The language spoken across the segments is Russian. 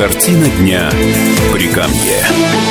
Картина дня Прикамье.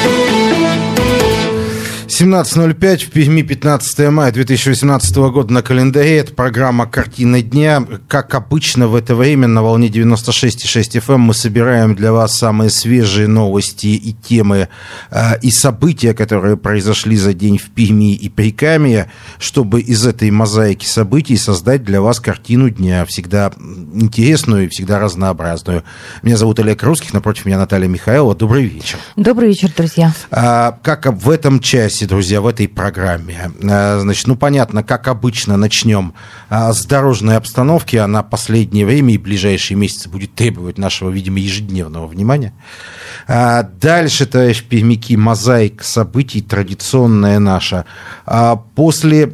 17:05 в Перми, 15 мая 2018 года на календаре. Это программа «Картина дня». Как обычно в это время на волне 96,6 FM мы собираем для вас самые свежие новости и темы и события, которые произошли за день в Перми и Прикамье, чтобы из этой мозаики событий создать для вас картину дня, всегда интересную и всегда разнообразную. Меня зовут Олег Русских, напротив меня Наталья Михайлова. Добрый вечер. Добрый вечер, друзья. Как в этом часе, друзья, в этой программе. Значит, понятно, как обычно, начнем с дорожной обстановки. Она последнее время и ближайшие месяцы будет требовать нашего, видимо, ежедневного внимания. Дальше, товарищ пермяки, мозаика событий, традиционная наша. После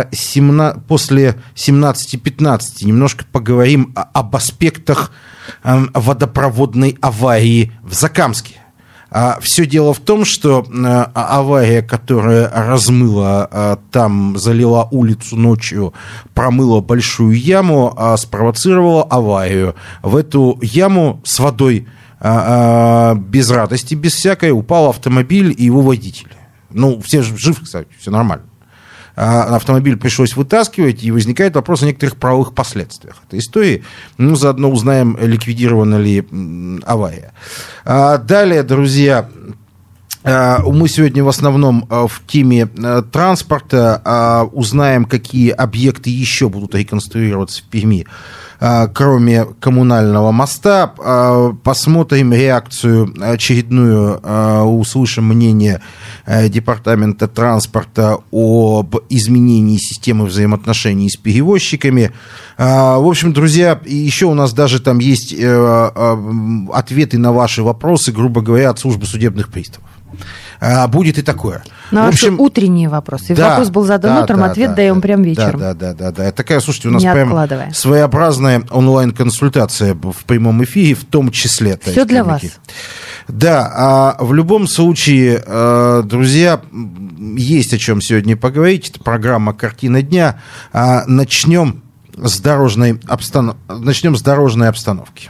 17:15 немножко поговорим об аспектах водопроводной аварии в Закамске. Все дело в том, что авария, которая размыла, там залила улицу ночью, промыла большую яму, спровоцировала аварию. В эту яму с водой без радости, без всякой, упал автомобиль и его водитель. Все живы, кстати, все нормально. Автомобиль пришлось вытаскивать, и возникает вопрос о некоторых правовых последствиях этой истории. Заодно узнаем, ликвидирована ли авария. Далее, друзья, мы сегодня в основном в теме транспорта. Узнаем, какие объекты еще будут реконструироваться в Перми, кроме коммунального моста. Посмотрим реакцию очередную, услышим мнение Департамента транспорта об изменении системы взаимоотношений с перевозчиками. В общем, друзья, еще у нас даже там есть ответы на ваши вопросы, грубо говоря, от службы судебных приставов. Будет и такое. В общем, утренние вопросы. Да, вопрос был задан утром, ответ даем прям вечером. Да. Такая, слушайте, у нас не прям своеобразная онлайн-консультация в прямом эфире, в том числе. Все для вас. Да, в любом случае, друзья, есть о чем сегодня поговорить. Это программа «Картина дня». Начнем с дорожной обстановки.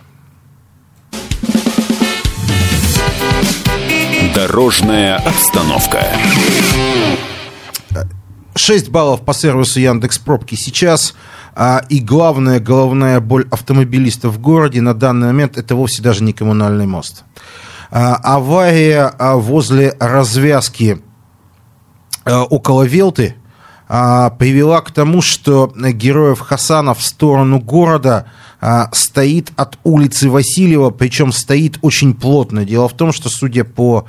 Дорожная обстановка. 6 баллов по сервису Яндекс.Пробки сейчас. И главная головная боль автомобилистов в городе на данный момент — это вовсе даже не коммунальный мост. Авария возле развязки около Велты привела к тому, что Героев Хасана в сторону города стоит от улицы Васильева, причем стоит очень плотно. Дело в том, что, судя по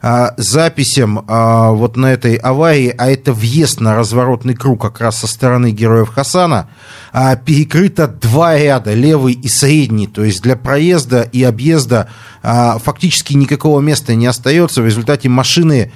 записям вот на этой аварии, а это въезд на разворотный круг как раз со стороны Героев Хасана, перекрыто 2 ряда, левый и средний, то есть для проезда и объезда фактически никакого места не остается. В результате машины,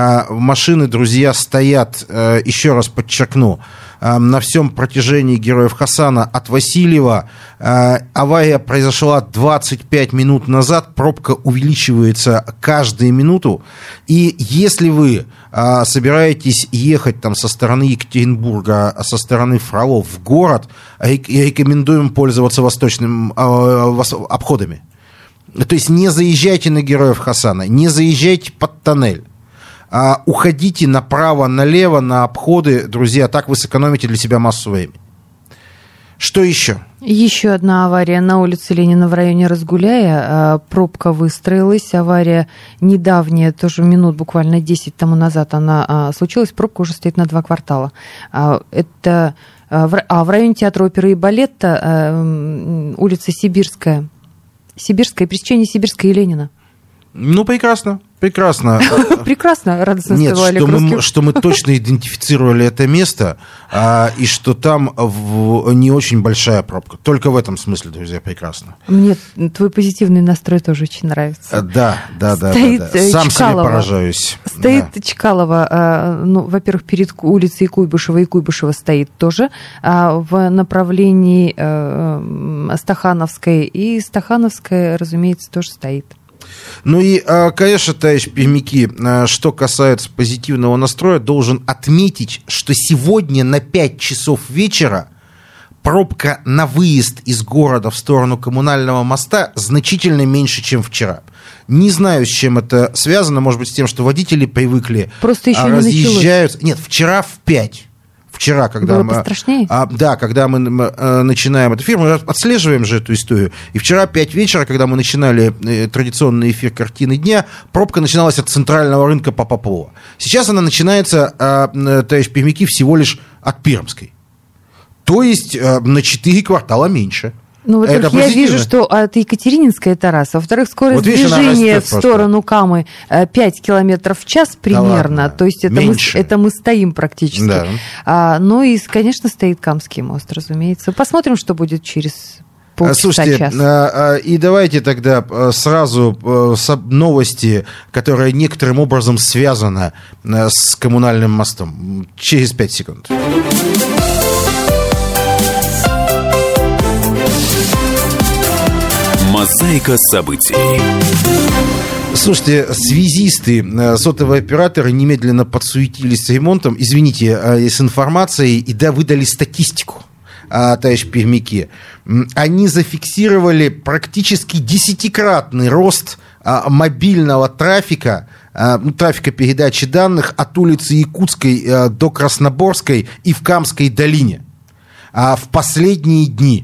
друзья, стоят, еще раз подчеркну, на всем протяжении Героев Хасана от Васильева. Авария произошла 25 минут назад, пробка увеличивается каждую минуту. И если вы собираетесь ехать там со стороны Екатеринбурга, со стороны Фролов в город, рекомендуем пользоваться восточными обходами. То есть не заезжайте на Героев Хасана, не заезжайте под тоннель. Уходите направо-налево на обходы, друзья, так вы сэкономите для себя массу времени. Что еще? Еще одна авария на улице Ленина в районе Разгуляя. Пробка выстроилась. Авария недавняя, тоже минут буквально 10 тому назад она случилась. Пробка уже стоит на 2 квартала. Это в районе театра оперы и балета, улица Сибирская, пересечение Сибирская и Ленина. Прекрасно. Прекрасно, радостно сказал Олег Русских. Что мы точно идентифицировали это место, и что там не очень большая пробка. Только в этом смысле, друзья, прекрасно. Мне твой позитивный настрой тоже очень нравится. Да. Сам себе поражаюсь. Стоит Чкалова, во-первых, перед улицей Куйбышева, и Куйбышева стоит тоже, в направлении Стахановской, и Стахановская, разумеется, тоже стоит. Конечно, товарищ пермяки, что касается позитивного настроя, должен отметить, что сегодня на 5 часов вечера пробка на выезд из города в сторону коммунального моста значительно меньше, чем вчера. Не знаю, с чем это связано. Может быть, с тем, что водители привыкли. Просто еще не разъезжаются. Нет, вчера в 5. Вчера, когда было пострашнее? Да, когда мы начинаем этот эфир, мы отслеживаем же эту историю. И вчера 5 вечера, когда мы начинали традиционный эфир «Картины дня», пробка начиналась от центрального рынка по Попова. Сейчас она начинается, товарищ Пермяки, всего лишь от Пермской. То есть на 4 квартала меньше. Ну, во-первых, я вижу, что от Екатерининской это раз. Во-вторых, скорость вот, видишь, движения в сторону Камы 5 километров в час примерно. То есть это мы стоим практически. Да. Ну и, конечно, стоит Камский мост, разумеется. Посмотрим, что будет через полчаса. Слушайте, и давайте тогда сразу новости, которая некоторым образом связана с коммунальным мостом. Через 5 секунд. Мозаика событий. Слушайте, связисты, сотовые операторы немедленно подсуетились с ремонтом, извините, с информацией, и выдали статистику, товарищ Пермяки. Они зафиксировали практически 10-кратный рост мобильного трафика, трафика передачи данных от улицы Якутской до Красноборской и в Камской долине в последние дни.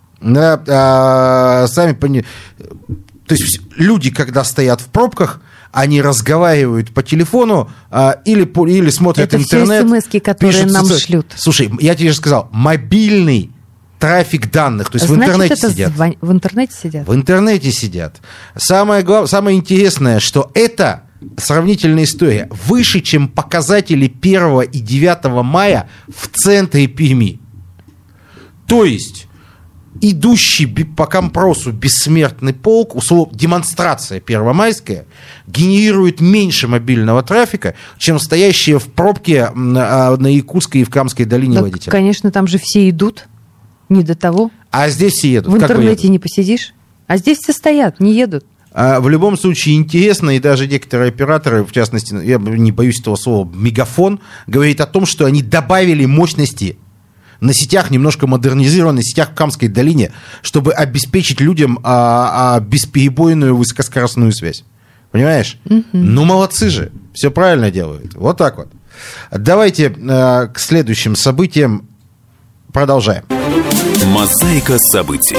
Сами понимаете, то есть люди, когда стоят в пробках, они разговаривают по телефону или смотрят интернет. Это все смс-ки, которые нам шлют. Слушай, я тебе же сказал, мобильный трафик данных, то есть в интернете сидят. В интернете сидят? В интернете сидят. Самое интересное, что это сравнительная история выше, чем показатели 1 и 9 мая в центре Перми. То есть идущий по компросу бессмертный полк, демонстрация первомайская, генерирует меньше мобильного трафика, чем стоящие в пробке на Якутской и в Камской долине водители. Конечно, там же все идут, не до того. А здесь все едут. В интернете не посидишь, а здесь все стоят, не едут. В любом случае интересно, и даже некоторые операторы, в частности, я не боюсь этого слова, Мегафон, говорит о том, что они добавили мощности на сетях, немножко модернизированных сетях в Камской долине, чтобы обеспечить людям бесперебойную высокоскоростную связь. Понимаешь? Ну, молодцы же. Все правильно делают. Вот так вот. Давайте к следующим событиям продолжаем. Мозаика событий.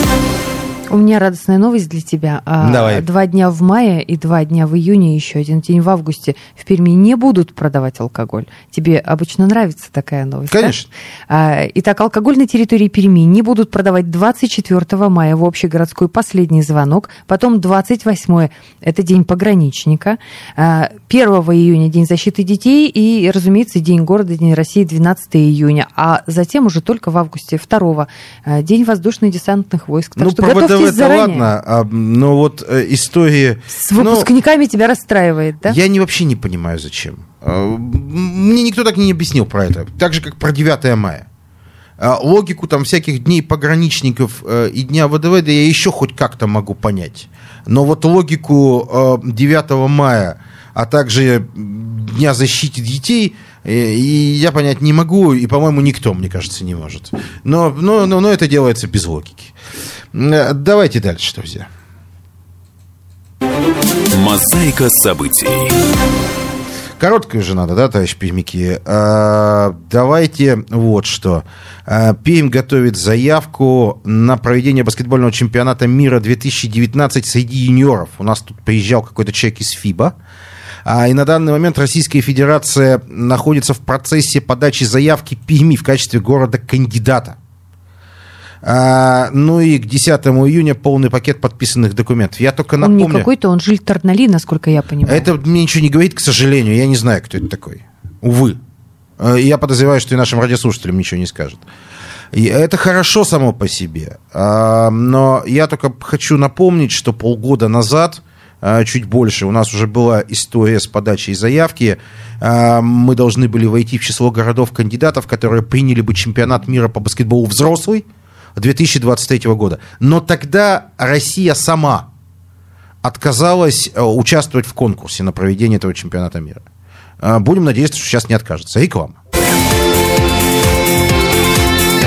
У меня радостная новость для тебя. Давай. 2 дня в мае и 2 дня в июне, еще один день в августе в Перми не будут продавать алкоголь. Тебе обычно нравится такая новость? Конечно. Да? Итак, алкоголь на территории Перми не будут продавать 24 мая в общегородской последний звонок, потом 28-е – это день пограничника, 1 июня – день защиты детей и, разумеется, день города, день России 12 июня, а затем уже только в августе 2-го – день воздушно-десантных войск. Так что готовьтесь это заранее. Ладно, но вот истории... С выпускниками тебя расстраивает, да? Я вообще не понимаю, зачем. Мне никто так не объяснил про это. Так же, как про 9 мая. Логику там всяких дней пограничников и дня ВДВ, да я еще хоть как-то могу понять. Но вот логику 9 мая, а также Дня защиты детей, и я понять не могу, и, по-моему, никто, мне кажется, не может. Но это делается без логики. Давайте дальше, друзья. Мозаика событий. Короткая же надо, да, товарищ Пермяки? Давайте вот что. Пермь готовит заявку на проведение баскетбольного чемпионата мира 2019 среди юниоров. У нас тут приезжал какой-то человек из ФИБА. И на данный момент Российская Федерация находится в процессе подачи заявки Перми в качестве города-кандидата. Ну и к 10 июня полный пакет подписанных документов. Я только напомню... Он не какой-то, он Жиль Тарнали, насколько я понимаю. Это мне ничего не говорит, к сожалению. Я не знаю, кто это такой. Увы. Я подозреваю, что и нашим радиослушателям ничего не скажет. И это хорошо само по себе. Но я только хочу напомнить, что полгода назад, чуть больше, у нас уже была история с подачей заявки. Мы должны были войти в число городов-кандидатов, которые приняли бы чемпионат мира по баскетболу взрослый 2023 года. Но тогда Россия сама отказалась участвовать в конкурсе на проведение этого чемпионата мира. Будем надеяться, что сейчас не откажется. Реклама.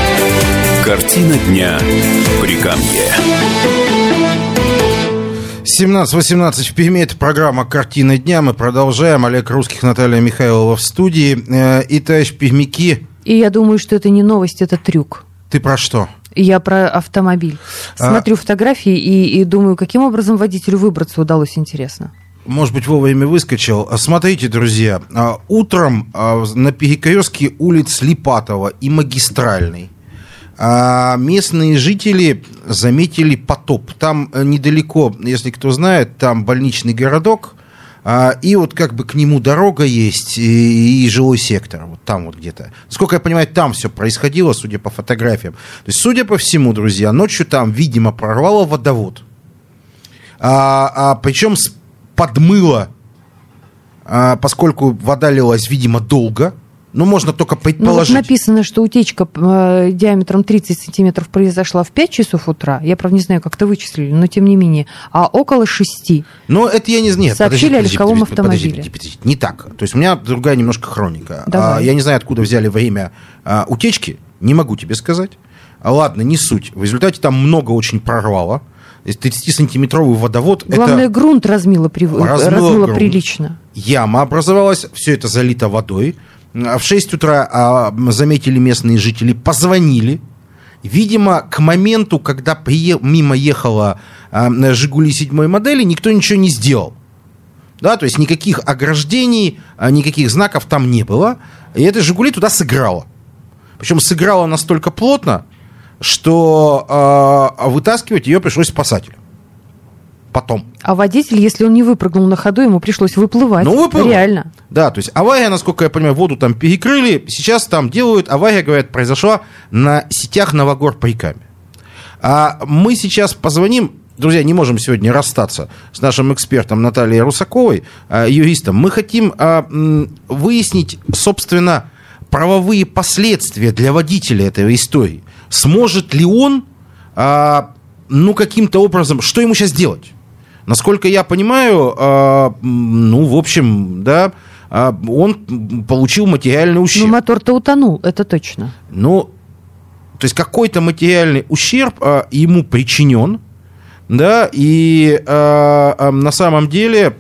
Картина дня Прикамье. 17:18 в Перми. Это программа «Картина дня». Мы продолжаем. Олег Русских, Наталья Михайлова в студии. И, товарищ пермяки... И я думаю, что это не новость, это трюк. Ты про что? Я про автомобиль. Смотрю фотографии и думаю, каким образом водителю выбраться удалось, интересно. Может быть, вовремя выскочил. Смотрите, друзья, утром на перекрестке улиц Липатова и Магистральной местные жители заметили потоп. Там недалеко, если кто знает, там больничный городок, и вот как бы к нему дорога есть, и жилой сектор, вот там вот где-то. Насколько я понимаю, там все происходило, судя по фотографиям. То есть, судя по всему, друзья, ночью там, видимо, прорвало водовод. Причем подмыло, поскольку вода лилась, видимо, долго. Ну, можно только предположить. Ну, вот написано, что утечка диаметром 30 сантиметров произошла в 5 часов утра. Я, правда, не знаю, как это вычислили, но тем не менее. А около 6. Ну, это я не знаю. Сообщили о легковом автомобиле. Подождите. Не так. То есть у меня другая немножко хроника. Давай. Я не знаю, откуда взяли время утечки. Не могу тебе сказать. Ладно, не суть. В результате там много очень прорвало. 30-сантиметровый водовод. Главное, грунт размыло прилично. Яма образовалась, все это залито водой. В 6 утра заметили местные жители, позвонили. Видимо, к моменту, когда мимо ехала «Жигули» 7-й модели, никто ничего не сделал. Да, то есть никаких ограждений, никаких знаков там не было. И эта «Жигули» туда сыграла. Причем сыграла настолько плотно, что вытаскивать ее пришлось спасателю. Потом. А водитель, если он не выпрыгнул на ходу, ему пришлось выплывать. Ну, выплывал. Реально. Да, то есть авария, насколько я понимаю, воду там перекрыли. Сейчас там делают. Авария, говорят, произошла на сетях Новогор-Прикамья. Мы сейчас позвоним. Друзья, не можем сегодня расстаться с нашим экспертом Натальей Русаковой, юристом. Мы хотим выяснить, собственно, правовые последствия для водителя этой истории. Сможет ли он, каким-то образом, что ему сейчас делать? Насколько я понимаю, в общем, да, он получил материальный ущерб. Ну, мотор-то утонул, это точно. Ну, то есть какой-то материальный ущерб ему причинен, да, и на самом деле,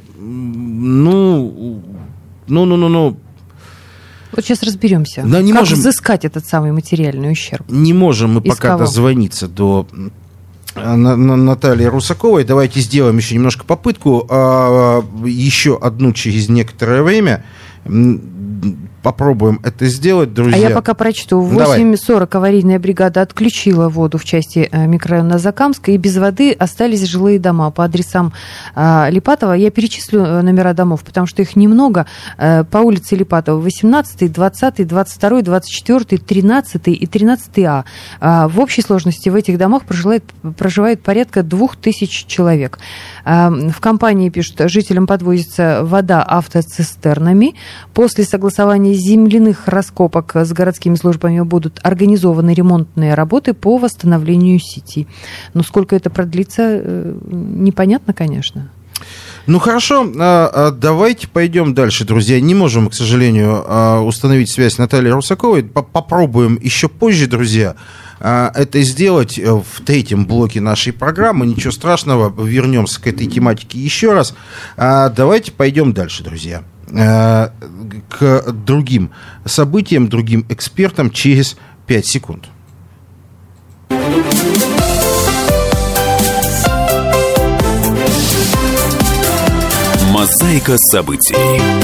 Вот сейчас разберемся, да, как взыскать этот самый материальный ущерб. Не можем мы пока дозвониться до Натальи Русаковой. Давайте сделаем еще немножко попытку, еще одну через некоторое время. Попробуем это сделать, друзья. А я пока прочту. В 8:40 аварийная бригада отключила воду в части микрорайона Закамска, и без воды остались жилые дома по адресам Липатова. Я перечислю номера домов, потому что их немного. По улице Липатова 18, 20, 22, 24, 13 и 13А. В общей сложности в этих домах проживает порядка 2000 человек. В компании пишут, жителям подвозится вода автоцистернами. После согласования земляных раскопок с городскими службами будут организованы ремонтные работы по восстановлению сети. Но сколько это продлится, непонятно, конечно. Ну, хорошо, давайте пойдем дальше, друзья. Не можем, к сожалению, установить связь с Натальей Русаковой. Попробуем еще позже, друзья, это сделать в третьем блоке нашей программы. Ничего страшного, вернемся к этой тематике еще раз. Давайте пойдем дальше, друзья, к другим событиям, другим экспертам через 5 секунд. Мозаика событий.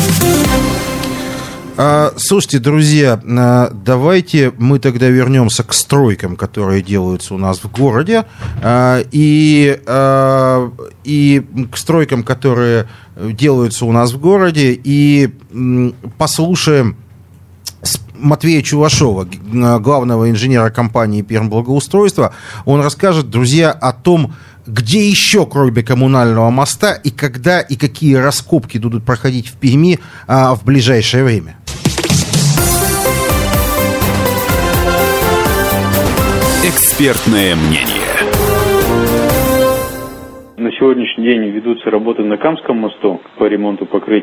Слушайте, друзья, давайте мы тогда вернемся к стройкам, которые делаются у нас в городе, и к стройкам, которые делаются у нас в городе, и послушаем Матвея Чувашова, главного инженера компании «Пермблагоустройство». Он расскажет, друзья, о том, где еще, кроме коммунального моста, и когда, и какие раскопки будут проходить в Перми в ближайшее время. Экспертное мнение. На сегодняшний день ведутся работы на Камском мосту по ремонту покрытия.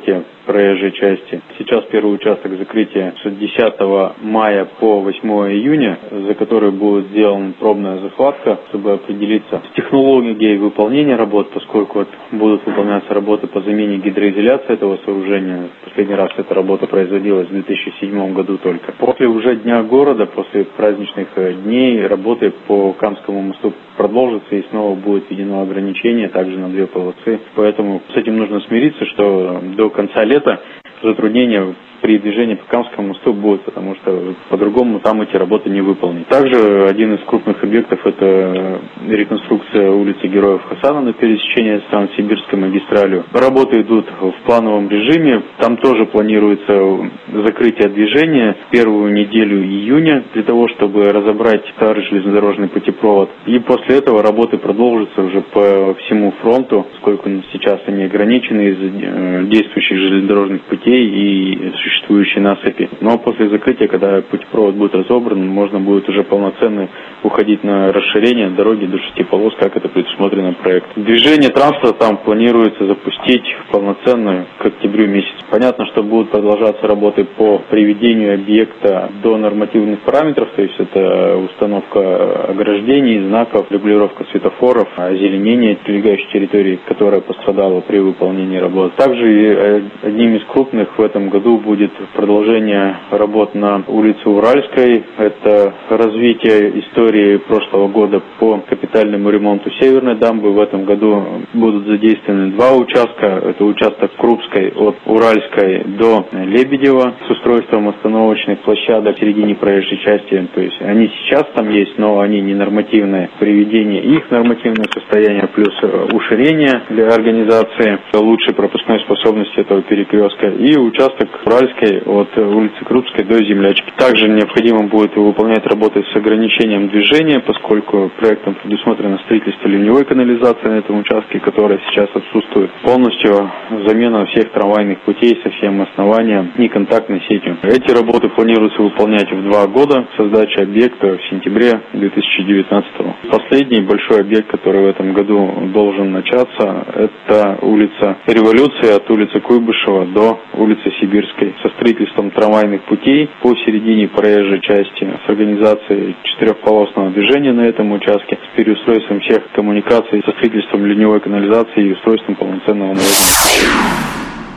проезжей части. Сейчас первый участок закрытия с 10 мая по 8 июня, за который будет сделана пробная захватка, чтобы определиться с технологией выполнения работ, поскольку будут выполняться работы по замене гидроизоляции этого сооружения. Последний раз эта работа производилась в 2007 году только. После уже Дня города, после праздничных дней, работы по Камскому мосту продолжится и снова будет введено ограничение также на 2 полосы. Поэтому с этим нужно смириться, что до конца лета затруднения при движении по Камскому мосту будут, потому что по-другому там эти работы не выполнить. Также один из крупных объектов – это реконструкция улицы Героев Хасана на пересечении с Транссибирской магистралью. Работы идут в плановом режиме. Там тоже планируется закрытие движения в первую неделю июня для того, чтобы разобрать старый железнодорожный путепровод. И после этого работы продолжатся уже по всему фронту, поскольку сейчас они ограничены из действующих железнодорожных путей и существующей насыпи. Но после закрытия, когда путепровод будет разобран, можно будет уже полноценно уходить на расширение дороги до 6 полос, как это предусмотрено в проекте. Движение транспорта там планируется запустить полноценно к октябрю месяцу. Понятно, что будут продолжаться работы по приведению объекта до нормативных параметров, то есть это установка ограждений, знаков, регулировка светофоров, озеленение прилегающей территории, которая пострадала при выполнении работ. Также одним из крупных в этом году будет продолжение работ на улице Уральской. Это развитие истории прошлого года по капитальному ремонту Северной дамбы. В этом году будут задействованы 2 участка. Это участок Крупской от Уральской до Лебедева с устройством остановочных площадок в середине проезжей части. То есть они сейчас там есть, но они не нормативные. Приведение их в нормативное состояние плюс уширение для организации лучшей пропускной способности этого перекрестка. И участок Уральской от улицы Крупской до Землячки. Также необходимо будет выполнять работы с ограничением движения, поскольку проектом предусмотрено строительство ливневой канализации на этом участке, которая сейчас отсутствует. Полностью замена всех трамвайных путей со всем основанием неконтактной сетью. Эти работы планируется выполнять в 2 года с сдачи объекта в сентябре 2019 года. Последний большой объект, который в этом году должен начаться, это улица Революции от улицы Куйбышева до улицы Сибирской со строительством трамвайных путей по середине проезжей части, с организацией 4-полосного движения на этом участке, с переустройством всех коммуникаций, со строительством ливневой канализации и устройством полноценного наводнения.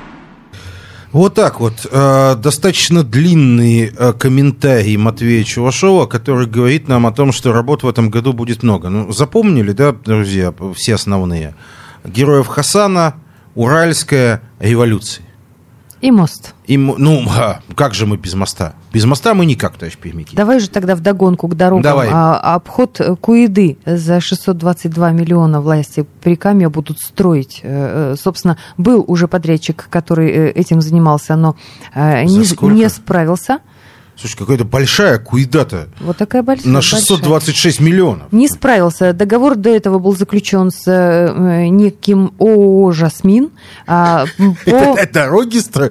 Вот так вот. Достаточно длинный комментарий Матвея Чувашова, который говорит нам о том, что работ в этом году будет много. Ну, запомнили, да, друзья, все основные? Героев Хасана, Уральская, Революция. И мост. Как же мы без моста? Без моста мы никак, товарищ Пермякин. Давай же тогда вдогонку к дорогам. Давай. Обход Куиды за 622 миллиона власти Прикамья будут строить. Собственно, был уже подрядчик, который этим занимался, но не справился. Слушай, какая-то большая Куида-то. Вот такая большая. На 626 миллионов. Не справился. Договор до этого был заключен с неким ООО «Жасмин». Это дороги строят?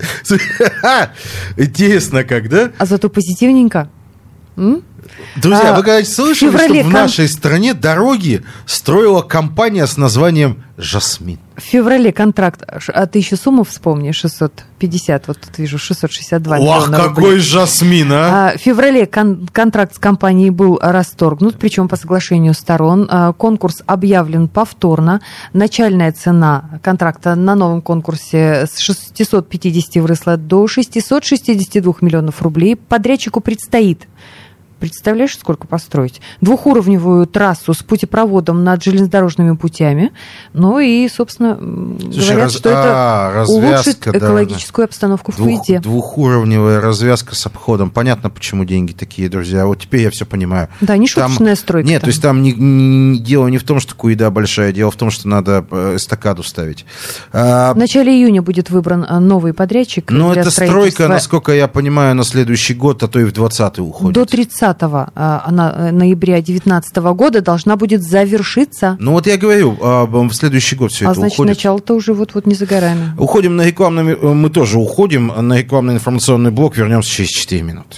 Интересно, как, да? А зато позитивненько. Друзья, вы когда-нибудь слышали, что в нашей стране дороги строила компания с названием «Жасмин»? В феврале контракт, а ты еще сумму вспомни, 650, вот тут вижу, 662 миллиона рублей. Ох, какой «Жасмин», а! В феврале контракт с компанией был расторгнут, причем по соглашению сторон. Конкурс объявлен повторно. Начальная цена контракта на новом конкурсе с 650 выросла до 662 миллионов рублей. Подрядчику предстоит... Представляешь, сколько построить? 2-уровневую трассу с путепроводом над железнодорожными путями. Ну и, собственно, говорят, что это улучшит экологическую обстановку в Куиде. 2-уровневая развязка с обходом. Понятно, почему деньги такие, друзья. Вот теперь я все понимаю. Да, не шуточная стройка. Нет, то есть там дело не в том, что Куида большая, дело в том, что надо эстакаду ставить. В начале июня будет выбран новый подрядчик. Но эта стройка, насколько я понимаю, на следующий год, а то и в 2020 уходит. До 30 ноября 2019 года должна будет завершиться. Ну вот я говорю, в следующий год все это уходит. А значит, начало-то уже вот не за горами. Уходим на рекламный... Мы тоже уходим на рекламный информационный блок. Вернемся через 4 минуты.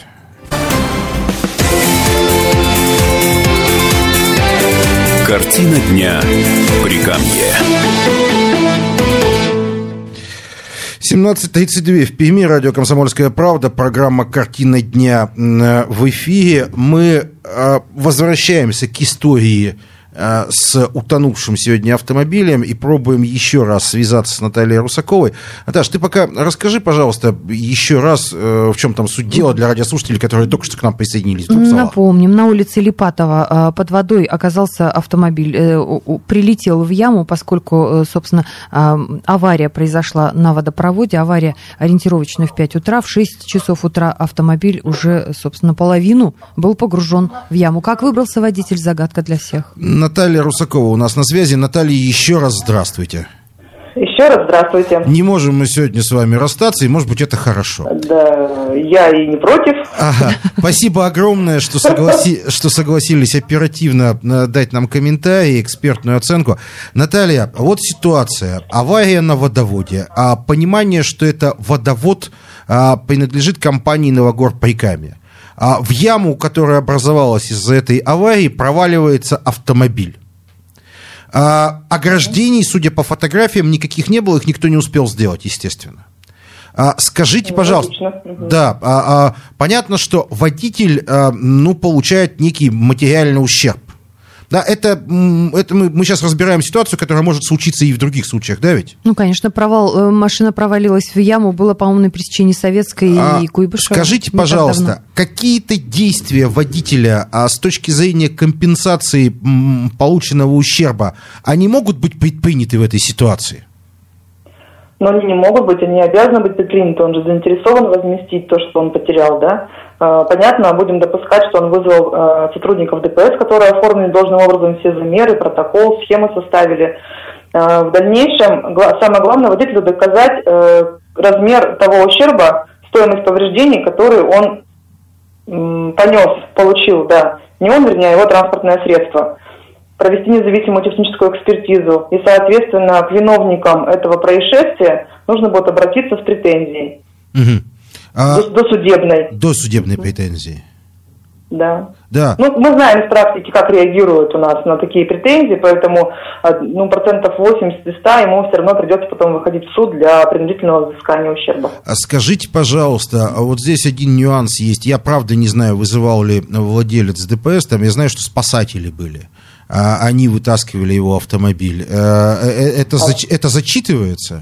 Картина дня Прикамье. 17:32 в Перми, радио «Комсомольская правда», программа «Картина дня» в эфире. Мы возвращаемся к истории с утонувшим сегодня автомобилем и пробуем еще раз связаться с Натальей Русаковой. Наташ, ты пока расскажи, пожалуйста, еще раз, в чем там суть дела для радиослушателей, которые только что к нам присоединились. Напомним, на улице Липатова под водой оказался автомобиль, прилетел в яму, поскольку, собственно, авария произошла на водопроводе, авария ориентировочно в 5 утра, в 6 часов утра автомобиль уже, собственно, половину был погружен в яму. Как выбрался водитель, загадка для всех. Наталья Русакова у нас на связи. Наталья, еще раз здравствуйте. Еще раз здравствуйте. Не можем мы сегодня с вами расстаться, и, может быть, это хорошо. Да, я и не против. Ага. Спасибо огромное, что согласились оперативно дать нам комментарии, экспертную оценку. Наталья, вот ситуация. Авария на водоводе. Понимание, что это водовод принадлежит компании «Новогор-Прикамье». В яму, которая образовалась из-за этой аварии, проваливается автомобиль. Ограждений, судя по фотографиям, никаких не было, их никто не успел сделать, естественно. Скажите, пожалуйста, да, понятно, что водитель, получает некий материальный ущерб. Да, это мы сейчас разбираем ситуацию, которая может случиться и в других случаях, да ведь? Ну, конечно, машина провалилась в яму, было, по-моему, на пересечении Советской и Куйбышева. Скажите, пожалуйста, какие-то действия водителя с точки зрения компенсации полученного ущерба, они могут быть предприняты в этой ситуации? Но они не могут быть, они обязаны быть предприняты. Он же заинтересован возместить то, что он потерял, да? Понятно, будем допускать, что он вызвал сотрудников ДПС, которые оформили должным образом все замеры, протокол, схемы составили. В дальнейшем, самое главное, водителю доказать размер того ущерба, стоимость повреждений, которые он получил, да. Не он, вернее, а его транспортное средство. Провести независимую техническую экспертизу. И, соответственно, к виновникам этого происшествия нужно будет обратиться с претензией. Угу. Досудебной. Досудебной претензии. Да. Да. Мы знаем из практики, как реагируют у нас на такие претензии, поэтому 80% из 100 ему все равно придется потом выходить в суд для принудительного взыскания ущерба. Скажите, пожалуйста, вот здесь один нюанс есть. Я, правда, не знаю, вызывал ли владелец ДПС, там я знаю, что спасатели были. Они вытаскивали его автомобиль. Это зачитывается?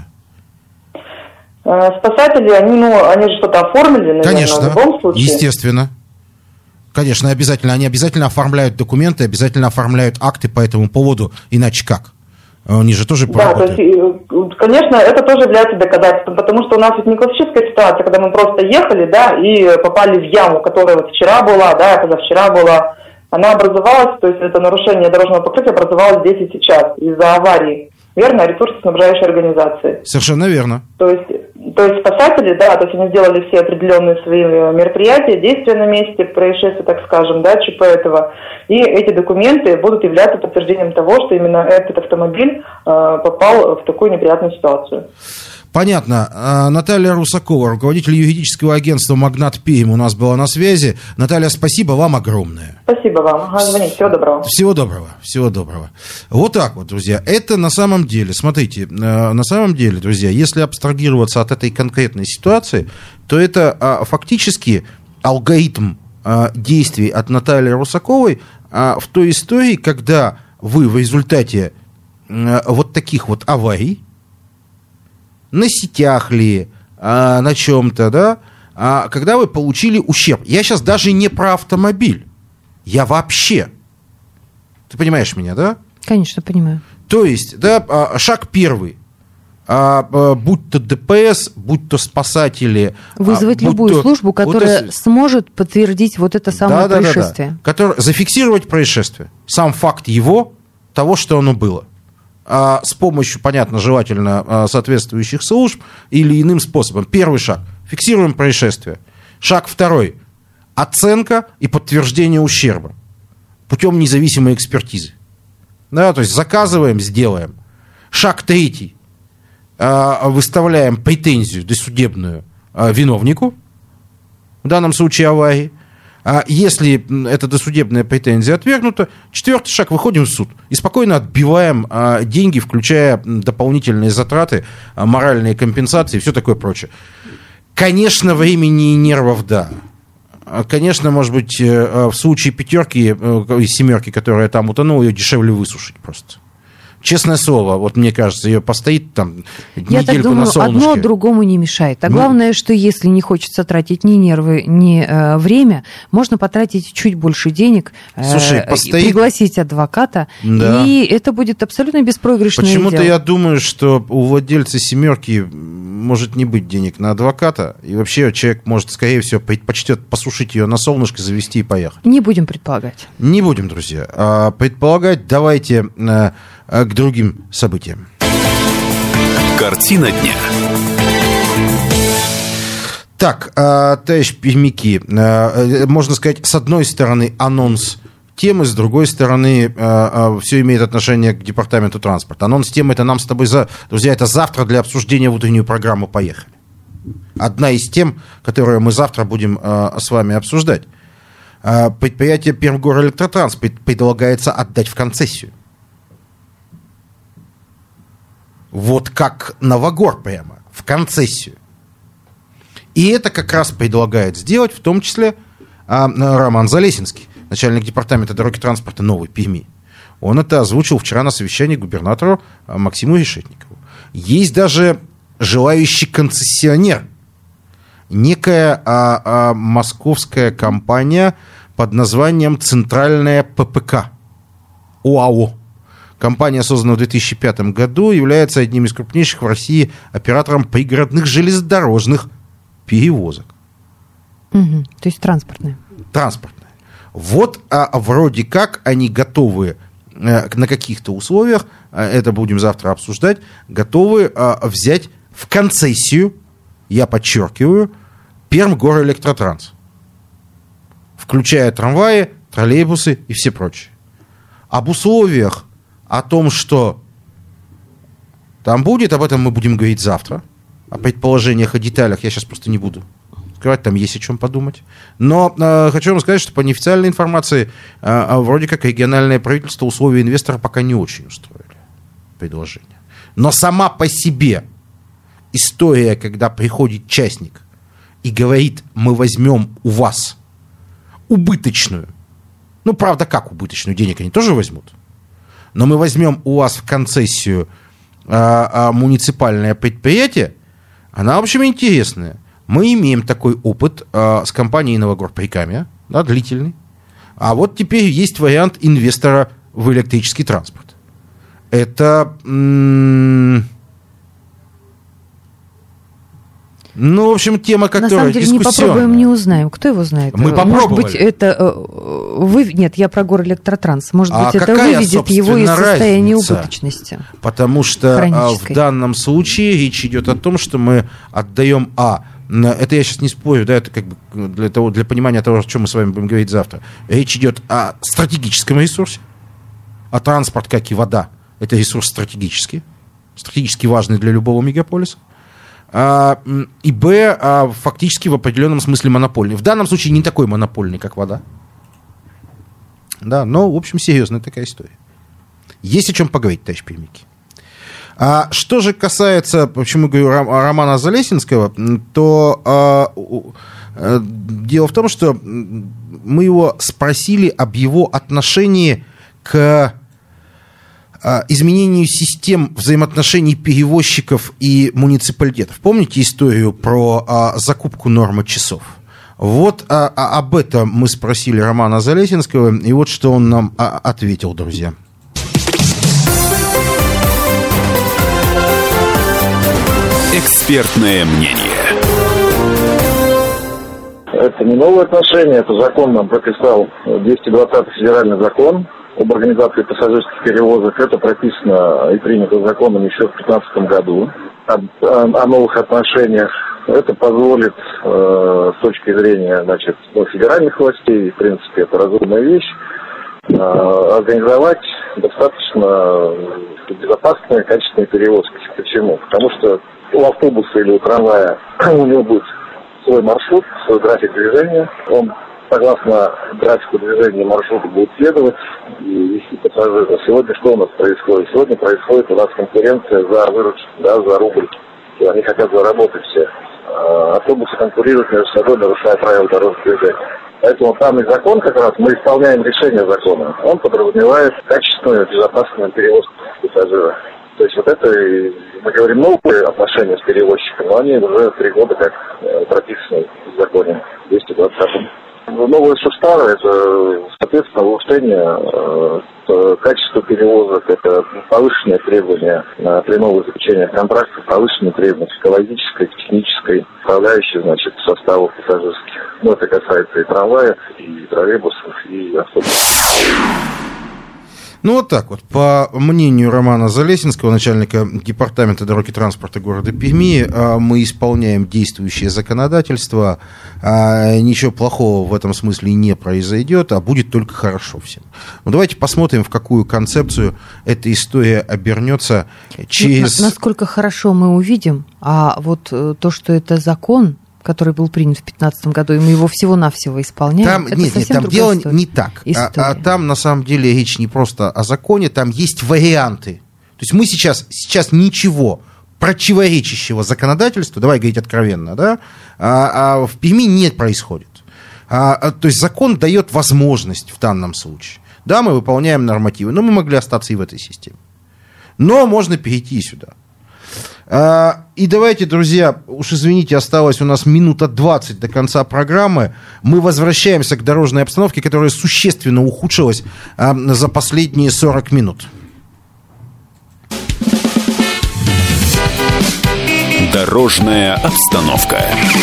Спасатели, они же что-то оформили, наверное, конечно, в любом случае. Естественно. Конечно, обязательно. Они обязательно оформляют документы, обязательно оформляют акты по этому поводу, иначе как? Они же тоже поработают. Да, то есть, конечно, это тоже является доказательством, потому что у нас ведь не классическая ситуация, когда мы просто ехали, да, и попали в яму, которая вот вчера была, да, позавчера была. Она образовалась, то есть это нарушение дорожного покрытия образовалось здесь и сейчас из-за аварии. Верно, ресурсоснабжающей организации. Совершенно верно. То есть спасатели, да, то есть они сделали все определенные свои мероприятия, действия на месте происшествия, так скажем, да, ЧП этого. И эти документы будут являться подтверждением того, что именно этот автомобиль попал в такую неприятную ситуацию. Понятно. Наталья Русакова, руководитель юридического агентства «Магнат Пермь» у нас была на связи. Наталья, спасибо вам огромное. Спасибо вам. Звоните. Всего доброго. Всего доброго. Всего доброго. Вот так вот, друзья. Это на самом деле, смотрите, на самом деле, друзья, если абстрагироваться от этой конкретной ситуации, то это фактически алгоритм действий от Натальи Русаковой в той истории, когда вы в результате вот таких вот аварий, на сетях ли, на чем-то, да, когда вы получили ущерб. Я сейчас даже не про автомобиль, я вообще. Ты понимаешь меня, да? Конечно, понимаю. То есть, да, шаг первый. Будь то ДПС, будь то спасатели. Вызвать любую службу, которая сможет подтвердить вот это самое происшествие. Зафиксировать происшествие. Сам факт того, что оно было. С помощью, понятно, желательно соответствующих служб или иным способом. Первый шаг. Фиксируем происшествие. Шаг второй. Оценка и подтверждение ущерба путем независимой экспертизы. Да, то есть заказываем, сделаем. Шаг третий. Выставляем претензию досудебную виновнику, в данном случае аварии. Если эта досудебная претензия отвергнута, 4-й шаг, выходим в суд и спокойно отбиваем деньги, включая дополнительные затраты, моральные компенсации и все такое прочее. Конечно, времени и нервов, да. Конечно, может быть, в случае 5-ки и 7-ки, которая там утонула, ее дешевле высушить просто. Честное слово, вот мне кажется, ее постоит там недельку на солнышке. Я так думаю, одно другому не мешает. А главное, что если не хочется тратить ни нервы, ни время, можно потратить чуть больше денег, пригласить адвоката, да. И это будет абсолютно беспроигрышное дело. Почему-то я думаю, что у владельца 7-ки может не быть денег на адвоката, и вообще человек может, скорее всего, предпочтет посушить ее на солнышке, завести и поехать. Не будем предполагать. Не будем, друзья. Предполагать давайте к другим событиям. Картина дня. Так, товарищ Пермяки, можно сказать, с одной стороны анонс темы, с другой стороны все имеет отношение к департаменту транспорта. Анонс темы — это нам с тобой, друзья, это завтра для обсуждения в утреннюю программу «Поехали». Одна из тем, которую мы завтра будем с вами обсуждать. Предприятие Пермгорэлектротранс предлагается отдать в концессию. Вот как Новогор прямо, в концессию. И это как раз предлагает сделать, в том числе, Роман Залесинский, начальник департамента дороги и транспорта Новой Перми. Он это озвучил вчера на совещании губернатору Максиму Решетникову. Есть даже желающий концессионер. Некая московская компания под названием «Центральная ППК» ОАО. Компания, созданная в 2005 году, является одним из крупнейших в России оператором пригородных железнодорожных перевозок. Угу, то есть транспортная. Транспортная. Вот вроде как они готовы на каких-то условиях, это будем завтра обсуждать, готовы взять в концессию, я подчеркиваю, Пермгорэлектротранс, включая трамваи, троллейбусы и все прочее. Об условиях, о том, что там будет, об этом мы будем говорить завтра. О предположениях, о деталях я сейчас просто не буду скрывать, там есть о чем подумать. Но хочу вам сказать, что по неофициальной информации вроде как региональное правительство условия инвестора пока не очень устроили предложение. Но сама по себе история, когда приходит частник и говорит: мы возьмем у вас убыточную, ну правда как убыточную, денег они тоже возьмут, но мы возьмем у вас в концессию муниципальное предприятие, она, в общем, интересная. Мы имеем такой опыт с компанией Новогор Прикамья, да, длительный. А вот теперь есть вариант инвестора в электрический транспорт. Это... Ну, в общем, тема, которая на самом деле, дискуссионная. Не попробуем, не узнаем. Кто его знает? Мы попробовали. Может быть, это... Нет, я про Горэлектротранс. Может быть, это выведет его из состояния убыточности. Потому что в данном случае речь идет о том, что мы отдаем... Это я сейчас не спорю, да, это как бы для понимания того, о чем мы с вами будем говорить завтра. Речь идет о стратегическом ресурсе. А транспорт, как и вода, это ресурс стратегический важный для любого мегаполиса. И фактически в определенном смысле монопольный. В данном случае не такой монопольный, как вода. Да, но, в общем, серьезная такая история. Есть о чем поговорить, товарищ Пермяки. Что же касается, почему говорю, Романа Залесинского, то дело в том, что мы его спросили об его отношении к изменению систем взаимоотношений перевозчиков и муниципалитетов. Помните историю про закупку нормы часов? Вот об этом мы спросили Романа Залесинского, и вот что он нам ответил, друзья. Экспертное мнение. Это не новое отношение, это закон нам прописал 220-й федеральный закон об организации пассажирских перевозок. Это прописано и принято законом еще в 2015 году о новых отношениях. Это позволит с точки зрения, федеральных властей, в принципе, это разумная вещь, организовать достаточно безопасные, качественные перевозки. Почему? Потому что у автобуса или у трамвая у него будет свой маршрут, свой график движения. Он согласно графику движения маршрута будут следовать и вести пассажиров. Сегодня что у нас происходит? Сегодня происходит у нас конкуренция за выручку, да, за рубль. И они хотят заработать все. Автобусы конкурируют между собой, нарушая правила дорожного движения. Поэтому данный закон, как раз мы исполняем решение закона, он подразумевает качественную и безопасную перевозку пассажира. То есть вот это, мы говорим, новые отношения с перевозчиком, но они уже 3 года как прописаны в законе 220. Новое, что старое, это, соответственно, улучшение качества перевозок, это повышенные требования при новых заключениях контрактов, повышенные требования психологической, технической, составляющей, значит, составов пассажирских. Ну, это касается и трамваев, и троллейбусов, и автобусов. Ну, вот так вот. По мнению Романа Залесинского, начальника департамента дорог и транспорта города Перми, мы исполняем действующее законодательство. Ничего плохого в этом смысле не произойдет, а будет только хорошо всем. Ну, давайте посмотрим, в какую концепцию эта история обернется через... Насколько хорошо мы увидим, а вот то, что это закон, который был принят в 2015 году, и мы его всего-навсего исполняем. Там, там дело не так. Там, на самом деле, речь не просто о законе, там есть варианты. То есть мы сейчас ничего противоречащего законодательству, давай говорить откровенно, да, в Перми не происходит. То есть закон дает возможность в данном случае. Да, мы выполняем нормативы, но мы могли остаться и в этой системе. Но можно перейти сюда. И давайте, друзья, уж извините, осталось у нас минута 20 до конца программы. Мы возвращаемся к дорожной обстановке, которая существенно ухудшилась за последние 40 минут. Дорожная обстановка.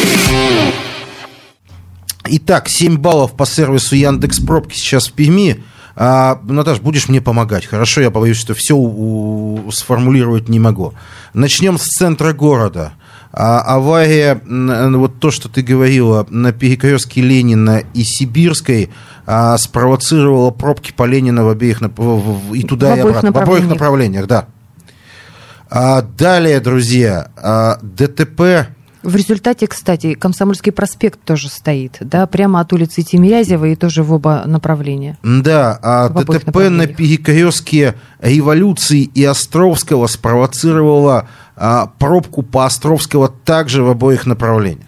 Итак, 7 баллов по сервису Яндекс.Пробки сейчас в Перми. Наташ, будешь мне помогать? Хорошо, я боюсь, что все сформулировать не могу. Начнем с центра города. Авария, вот то, что ты говорила, на перекрестке Ленина и Сибирской спровоцировала пробки по Ленина в обеих и туда, и обратно. В обоих направлениях, да. Далее, друзья, ДТП... В результате, кстати, Комсомольский проспект тоже стоит, да, прямо от улицы Тимирязева и тоже в оба направления. Да, ДТП на перекрестке Революции и Островского спровоцировало пробку по Островского также в обоих направлениях.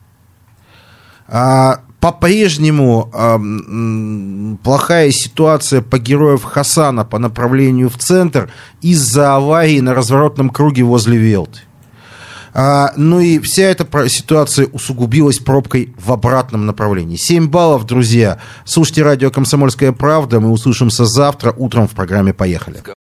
По-прежнему плохая ситуация по Героев Хасана по направлению в центр из-за аварии на разворотном круге возле Велты. Ну и вся эта ситуация усугубилась пробкой в обратном направлении. 7 баллов, друзья. Слушайте радио «Комсомольская правда». Мы услышимся завтра утром в программе «Поехали».